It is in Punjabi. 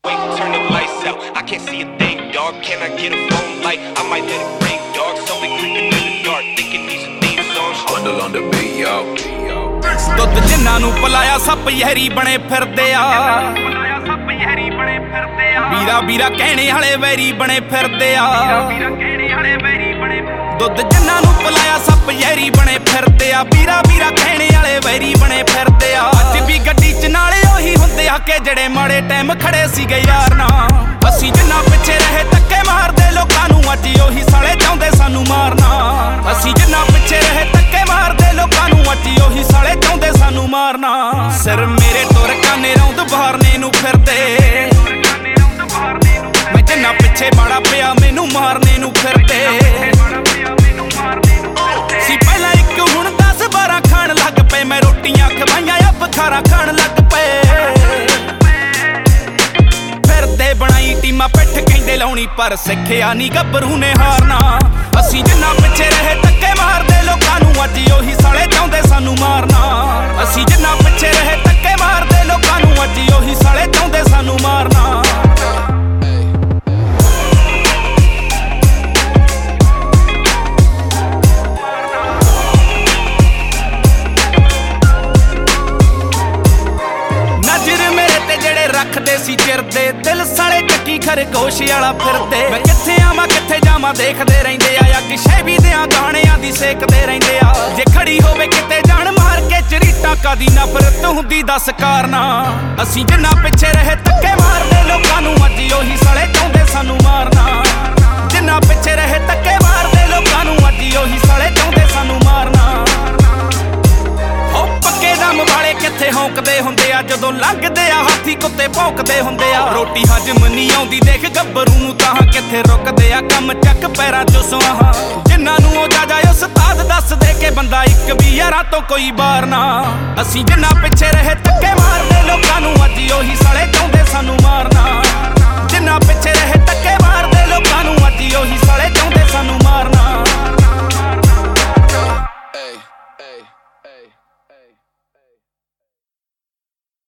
turn the lights out. I can't see a thing, dog. Can I get a phone light? I might let it ring, dog. Something creeping in the dark, thinking these are theme songs. Bundle on the beat, yo. ਦੁੱਧ ਜਿਨ੍ਹਾਂ ਨੂੰ ਪਲਾਇਆ ਸੱਪ ਯਹਿਰੀ ਬਣੇ ਫਿਰਦੇ ਆ ਵੀਰਾ ਵੀਰਾ ਕਹਿਣੇ ਵਾਲੇ ਵੈਰੀ ਬਣੇ ਫਿਰਦੇ ਆ ਦੁੱਧ ਜਿਨ੍ਹਾਂ ਨੂੰ ਪਲਾਇਆ ਸੱਪ ਯਹਿਰੀ ਬਣੇ ਫਿਰਦੇ ਆ ਵੀਰਾ ਵੀਰਾ ਕਹਿਣੇ ਵਾਲੇ ਵੈਰੀ ਬਣੇ ਫਿਰਦੇ ਆ ਅੱਜ ਵੀ ਗੱਡੀ 'ਚ ਨਾਲੇ ਉਹੀ ਹੁੰਦੇ ਆ ਕਿ ਜਿਹੜੇ ਮਾੜੇ ਟਾਈਮ ਖੜੇ ਸੀਗੇ ਯਾਰ ਨਾਲ ਅਸੀਂ ਜਿੰਨਾ ਪਿੱਛੇ ਰਹੇ ਧੱਕੇ ਮਾਰਦੇ ਲੋਕਾਂ ਨੂੰ ਅੱਜ ਉਹੀ ਸਾਲੇ ਚਾਹੁੰਦੇ ਸਾਨੂੰ ਮਾਰਨਾ ਅਸੀਂ ਜਿੰਨਾ ਪਿੱਛੇ ਰਹੇ ਧੱਕੇ ਮਾਰਦੇ ਲੋਕਾਂ ਨੂੰ ਅੱਜ ਉਹੀ ਸਾਲੇ ਚਾਹੁੰਦੇ ਸਾਨੂੰ ਮਾਰਨਾ ਸਿਰ ਮੇਰੇ ਤੁਰ ਕਾਨੇ ਰੌਂਦ ਬਹਾਰਨੇ ਨੂੰ ਫਿਰਦੇ ਮੈਂ ਜਿੰਨਾ ਪਿੱਛੇ ਮਾੜਾ ਪਿਆ ਮੈਨੂੰ ਮਾਰਨੇ ਨੂੰ ਫਿਰਦੇ ਸੀ ਪਹਿਲਾਂ ਇੱਕ ਹੁਣ 10-12 ਖਾਣ ਲੱਗ ਪਏ ਮੈਂ ਰੋਟੀਆਂ ਖਵਾਈਆਂ ਆ ਬਖਾਰਾਂ ਖਾਣ ਲੱਗ ਪਏ ਫਿਰਦੇ ਬਣਾਈ ਟੀਮਾਂ ਪਿੱਠ ਕਹਿੰਦੇ ਲਾਉਣੀ ਪਰ ਸਿੱਖਿਆ ਨਹੀਂ ਗੱਭਰੂ ਨੇ ਹਾਰਨਾ ਅਸੀਂ ਜਿੰਨਾ ਪਿੱਛੇ ਰਹੇ ਧੱਕੇ ਮਾਰਦੇ ਲੋਕਾਂ ਨੂੰ ਅੱਜ ਉਹੀ ਸਾਲੇ ਚਾਹੁੰਦੇ ਸਾਨੂੰ ਮਾਰਨਾ ਅਸੀਂ ਜਿੰਨਾ ਪਿੱਛੇ ਰਹੇ ਧੱਕੇ ਮਾਰਦੇ ਲੋਕਾਂ ਨੂੰ ਅੱਜ ਉਹੀ ਸਾਲੇ ਚਾਹੁੰਦੇ ਸਾਨੂੰ ਮਾਰਨਾ ਰੱਖਦੇ ਸੀ ਚਿਰਦੇ ਦਿਲ ਸਾਲੇ ਚੱਕੀ ਖਰਗੋਸ਼ ਵਾਲਾ ਫਿਰਦੇ ਮੈਂ ਕਿੱਥੇ ਆਵਾਂ ਕਿੱਥੇ ਜਾਵਾਂ ਦੇਖਦੇ ਰਹਿੰਦੇ ਆ ਅੱਗ ਸ਼ੈਵੀ ਦਿਆਂ ਗਾਣਿਆਂ ਦੀ ਸੇਕਦੇ ਰਹਿੰਦੇ ਆ ਜੇ ਖੜੀ ਹੋਵੇ ਕਿਤੇ ਜਾਣ ਮਾਰ ਕੇ ਚਰੀਟਾਂ ਕਾਦੀ ਨਫ਼ਰਤ ਹੁੰਦੀ ਦੱਸ ਕਾਰਨਾ ਅਸੀਂ ਜਿੰਨਾ ਪਿੱਛੇ ਰਹੇ ਧੱਕੇ ਮਾਰਦੇ ਲੋਕਾਂ ਨੂੰ ਅੱਜ ਉਹੀ ਸਾਲੇ ਚਾਹੁੰਦੇ ਸਾਨੂੰ ਮਾਰਨਾ ਜਿੰਨਾ ਪਿੱਛੇ ਰਹੇ ਧੱਕੇ ਮਾਰਦੇ ਲੋਕਾਂ ਨੂੰ ਅੱਜ ਉਹੀ ਸਾਲੇ ਚਾਹੁੰਦੇ ਸਾਨੂੰ ਮਾਰਨਾ ਹੋ ਪੱਕੇ ਦਮ ਵਾਲੇ ਕਿੱਥੇ ਹੌਂਕਦੇ ਹੁੰਦੇ ਆ ਜਦੋਂ ਲੰਘਦੇ ਆ ਹਾਥੀ ਕੁੱਤੇ ਭੌਂਕਦੇ ਹੁੰਦੇ ਆ ਰੋਟੀ ਹਜਮ ਨਹੀਂ ਆਉਂਦੀ ਦੇਖ ਗੱਭਰੂ ਨੂੰ ਤਾਂ ਕਿੱਥੇ ਰੁਕਦੇ ਆ ਕੰਮ ਚੱਕ ਪੈਰਾਂ ਚੋਂ ਸੁਆਹਾਂ ਜਿਨ੍ਹਾਂ ਨੂੰ ਉਹ ਜਾਜਾ ਉਸਤਾਦ ਦੱਸ ਦੇ ਕੇ ਬੰਦਾ ਇੱਕ ਵੀ ਯਾਰਾਂ ਤੋਂ ਕੋਈ ਬਾਰ ਨਾ ਅਸੀਂ ਜਿੰਨਾ ਪਿੱਛੇ ਰਹੇ